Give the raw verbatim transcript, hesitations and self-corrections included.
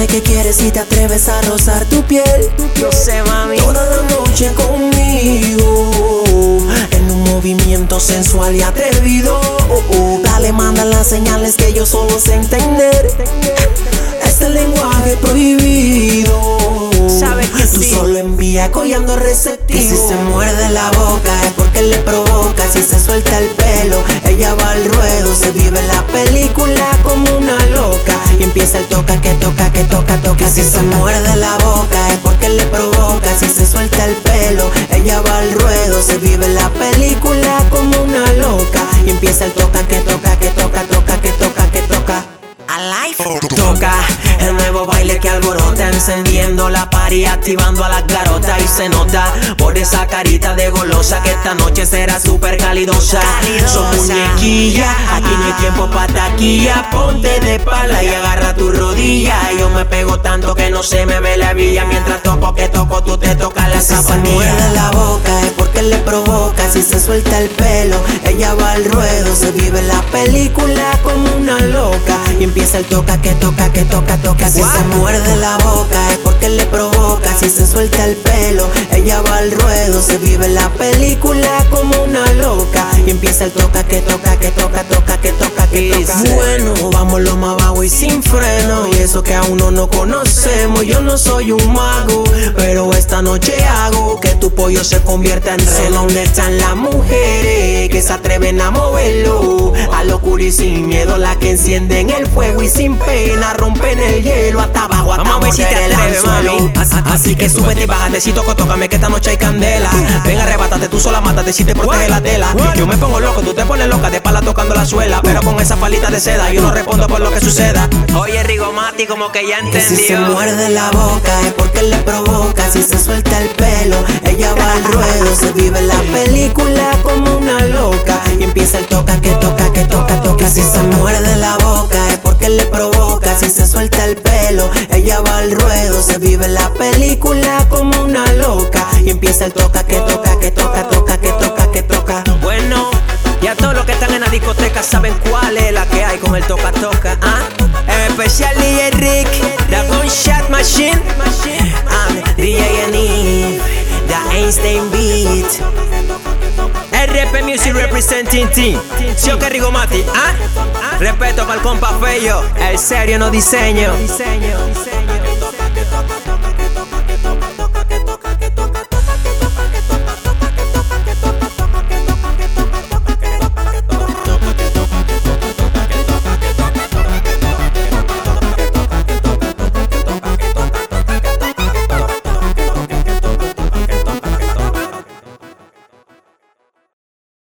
que quieres si te atreves a rozar tu piel. Yo sé, mami. Toda la noche conmigo, en un movimiento sensual y atrevido. Oh, oh. Dale, manda las señales que yo solo sé entender. Este lenguaje prohibido. Sabes que Tú sí. solo envía collando receptivo. Que si se muerde la boca es porque le provoca. Si se suelta el pelo, ella va al ruedo. Se vive la película como una loca. Y empieza el toca, que toca, que toca, toca. Que si se muerde la boca es porque le provoca. Si se suelta el pelo, ella va al ruedo. Se vive la película como una loca. Y empieza el toca, que toca, que toca, toca, que toca, que toca. Alive. Toca el nuevo baile que alborota, encendiendo la party, activando a las garotas. Y se nota por esa carita de golosa que esta noche será súper calidosa. Son muñequilla, aquí no hay tiempo pa' taquilla. Ponte de pala y agarra tu rodilla. Yo me pego tanto que no se me ve la villa. Mientras toco que toco, tú te tocas la zapanilla. Si se muerde la boca es porque le provoca. Si se suelta el pelo, ella va al ruedo. Se vive la película como una loca. Y empieza el toca, que toca, que toca, toca. Si se muerde la boca es porque le provoca. Si se suelta el pelo, ella va al ruedo. Se vive la película como una loca. Y empieza el toca, que toca, que toca, toca, que toca, que toca. Bueno, vamos lo más bajo y sin freno. Y eso que aún no nos conocemos. Yo no soy un mago, pero esta noche hago que tu pollo se convierta en reno. ¿Dónde están las mujeres que se atreven a moverlo? A locura y sin miedo, las que encienden el fuego y sin pena rompen el hielo hasta abajo, hasta Vamos a ver si te morder el atreves, anzuelo. mami. Así, así que súbete y bájate, si toco, tócame que esta noche hay candela. Ven, arrebátate, tú sola mátate si te protege la tela. Yo me pongo loco, tú te pones loca, de pala tocando la suela. Pero con esa palita de seda yo no respondo por lo que suceda. Oye, Rigomati, como que ya Que si se entendió. muerde la boca es porque le provoca. Si se suelta el pelo, ella va al ruedo. Se vive la película como una loca. Y empieza el toca, que toca, que toca, toca. Si se muerde la boca es porque le provoca. Si se suelta el pelo, ella va al ruedo. Se vive la película como una loca. Y empieza el toca, que toca, que toca, toca, que toca, que toca. Bueno, ya todos los que están en la discoteca saben cuál es la que hay con el toca toca, ¿ah? En especial D J Rick, The Gunshot Machine, and D J Yannick, The Einstein Beat. R P Music representing team. ¿Sí o qué, Rigomati? ¿Ah? Respeto para el compa Fello, el serio no diseño.